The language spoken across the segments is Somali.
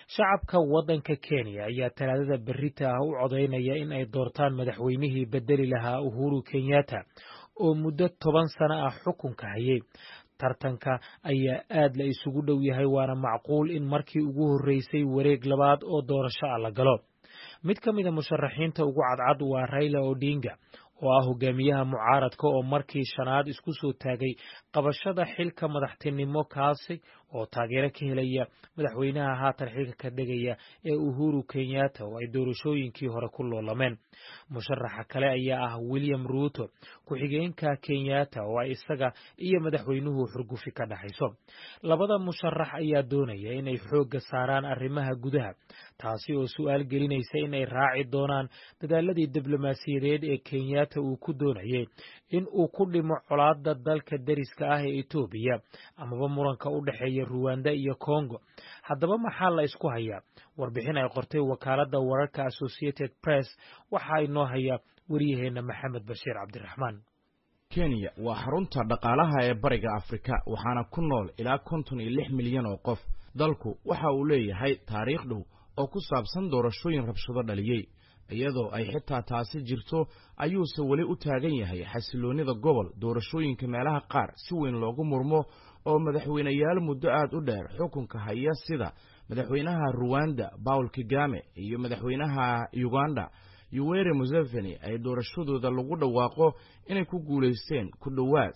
shacabka waddanka Kenya ayaa talaadada berrita u codeynaya in ay doortaan madaxweynihii bedeli lahaa Uhuru Kenyatta oo muddo 10 sano xukunka hayay. Tartanka ayaa aad la isugu dhow yahay waana macquul in markii ugu horeysay wareeg labaad oo doorasho la galo. Mid ka mid ah musharaxiinta ugu cadcad waa Raila Odinga oo ah hogaamiyaha mucaaradka oo markii shanaad isku soo taagay qabashada xilka madaxtinimo kaasi oo taageero ka helaya madaxweynaha haatan xilka ka dhigaya ee Uhuru Kenyatta oo ay doorashooyinkii hore ku loolameen. Musharaxa kale ayaa ah William Ruto ku-xigeenka Kenyatta oo ay isaga iyo madaxweynuhu xurgufi ka dhaxayso. Labada musharax ayaa doonaya inay xoogga saaraan arrimaha gudaha taasi oo su'aal gelinaysa inay raaci doonaan dadaaladii diblomaasiyadeed ee Kenyatta uu ku doonayay in uu ku dhimo colaadda dalka deriska ah ee Itoobiya amaba muranka u dhaxeeya Rwanda iyo Congo. Haddaba maxaa la isku hayaa? Warbixin ay qortay wakaaladda wararka Associated Press waxa inoo haya wariyaheena Maxamed Bashiir Cabdiraxmaan. Kenya waa xarunta dhaqaalaha ee bariga Afrika waxaana ku nool ilaa 56 milyan oo qof. Dalku waxa uu leeyahay taariikh dhow oo ku saabsan doorashooyin rabshado dhaliyay. iyadoo ay xitaa taasi jirto ayuuse wali u taagan yahay xasiloonida gobol doorashooyinka meelaha qaar si weyn loogu murmo oo madaxweynayaal muddo aad u dheer xukunka haya sida madaxweynaha Rwanda Paul Kagame iyo madaxweynaha Uganda Yoweri Museveni ay doorashadooda lagu dhawaaqo inay ku guuleysteen ku dhawaad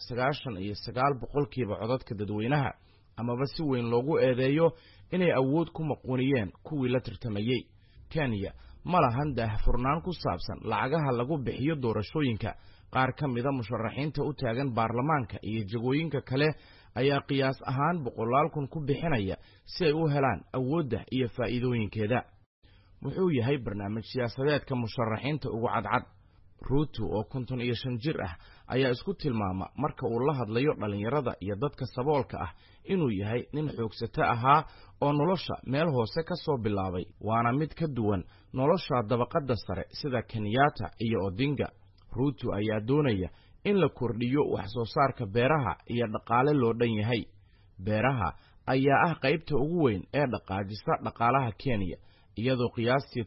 99% codadka dadweynaha amaba si weyn loogu eedeeyo inay awood ku maqooniyeen kuwii la tartamayay. Kenya malahan daahfurnaan ku saabsan lacagaha lagu bixiyo doorashooyinka. Qaar ka mid ah musharaxiinta u taagan baarlamaanka iyo jagooyinka kale ayaa qiyaas ahaan 100,000 ku bixinaya si ay u helaan awoodda iyo faa'iidooyinkeeda. Wuxuu yahay barnaamij siyaasadeedka musharaxiinta ugu cadcad. Ruto oo 55 jir ah ayaa isku tilmaama marka uu la hadlayo dhalinyarada iyo dadka saboolka ah inuu yahay nin xoogsata ahaa oo nolosha meel hoose ka soo bilaabay waana mid ka duwan nolosha dabaqada sare sida Kenyatta iyo Odinga. Ruto ayaa doonaya in la kordhiyo wax soo saarka beeraha iyo dhaqaale loo dhan yahay. Beeraha ayaa ah qaybta ugu weyn ee dhaqaajisa dhaqaalaha Kenya iyadoo qiyaastii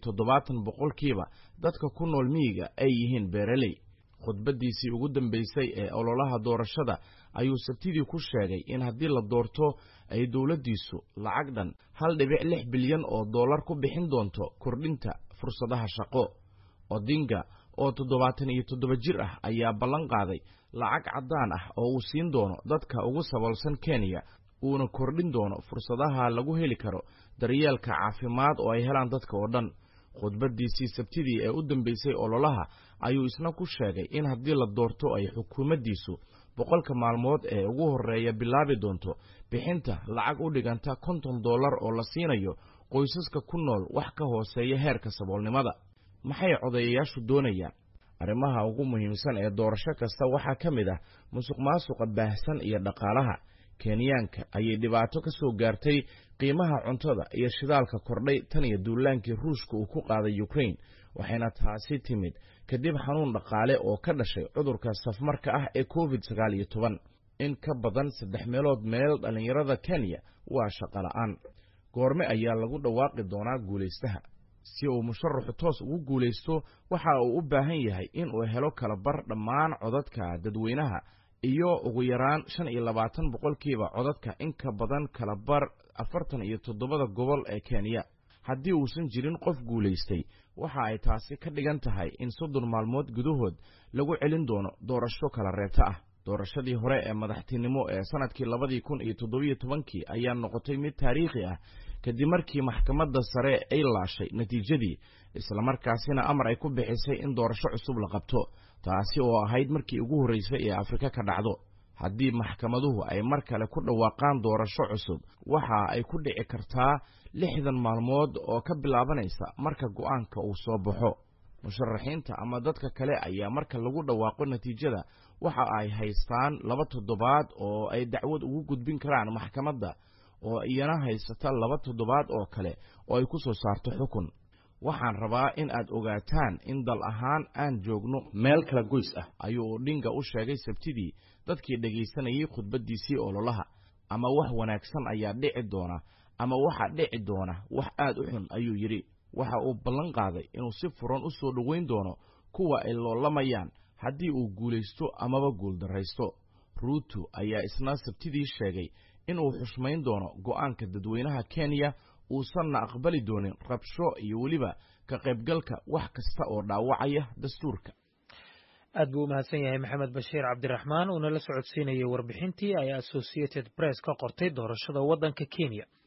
70% dadka ku nool miyiga ay yihiin beeraley. Khudbadiisii ugu dambeysay ee ololaha doorashada ayuu Sabtidii ku sheegay in haddii la doorto ay dawladdiisu lacag dhan 1.6 bilyan oo dollar ku bixin doonto kordhinta fursadaha shaqo. Odinga oo 77 jir ah ayaa ballan qaaday lacag caddaan ah oo uu siin doono dadka ugu saboolsan Kenya uuna kordhin doono fursadaha lagu heli karo daryeelka caafimaad oo ay helaan dadka oo dhan. Khudbadiisii Sabtidii ee u dambeysay ololaha ayuu isna ku sheegay in haddii la doorto ay xukuumaddiisu 100 maalmood ee ugu horeeya bilaabi doonto bixinta lacag u dhiganta $50 oo la siinayo qoysaska ku nool wax ka hooseeya heerka saboolnimada. Maxay codeeyayaashu doonayaan? Arrimaha ugu muhiimsan ee doorasho kasta waxaa ka mid ah musuqmaasuqa baahsan iyo dhaqaalaha. Kenyaanka ayay dhibaato ka soo gaartay qiimaha cuntada iyo shidaalka kordhay tan iyo duulaankii Ruushka uu ku qaaday Ukraine waxayna taasi timid kadib xanuun dhaqaale oo ka dhashay cudurka safmarka ah ee COVID-19. In ka badan 3 meelood meel dhalinyarada Kenya waa shaqo la'aan. Goorme ayaa lagu dhawaaqi doonaa guuleystaha? Si uu musharaxu toos ugu guuleysto waxa uu u baahan yahay in uu helo kala bar dhammaan codadka dadweynaha iyo ugu yaraan 25% codadka in ka badan kala bar 47 gobol ee Kenya. Haddii uusan jirin qof guuleystay waxa ay taasi ka dhigan tahay in 30 maalmood gudahood lagu celin doono doorasho kala reebta ah. Doorashadii hore ee madaxtinimo ee sanadkii 2017 ayaa noqotay mid taariikhi ah kadib markii maxkamadda sare ay laashay natiijadii isla markaasina amar ay ku bixisay in doorasho cusub la qabto taasi oo ahayd markii ugu horeysay ee Afrika ka dhacdo. Haddii maxkamaduhu ay mar kale ku dhawaaqaan doorasho cusub waxa ay ku dhici kartaa 60 maalmood oo ka bilaabanaysa marka go'aanka uu soo baxo. Musharaxiinta ama dadka kale ayaa marka lagu dhawaaqo natiijada waxa ay haystaan 2 toddobaad oo ay dacwad ugu gudbin karaan maxkamadda oo iyana haysata 2 toddobaad oo kale oo ay ku soo saarto xukun. Waxaan rabaa in aad ogaataan in dal ahaan aan joogno meel kala goys ah ayuu Odinga u sheegay Sabtidii dadkii dhageysanayay khudbadiisii ololaha. Ama wax wanaagsan ayaa dhici doona ama waxaa dhici doona wax aad u xun ayuu yidhi. waxa uu ballan qaaday inuu si furan u soo dhoweyn doono kuwa ay loolamayaan haddii uu guulaysto amaba guuldarraysto. ruuto ayaa isna sabtidii sheegay inuu xushmayn doono go'aanka dadweynaha Kenya, uusanna aqbali doonin rabsho iyo weliba ka qaybgalka wax kasta oo dhaawacaya dastuurka. aad buu u mahadsan yahay maxamed bashiir cabdiraxmaan, uuna la socodsiinayay warbixintii ay Associated Press ka qortay doorashada waddanka Kenya.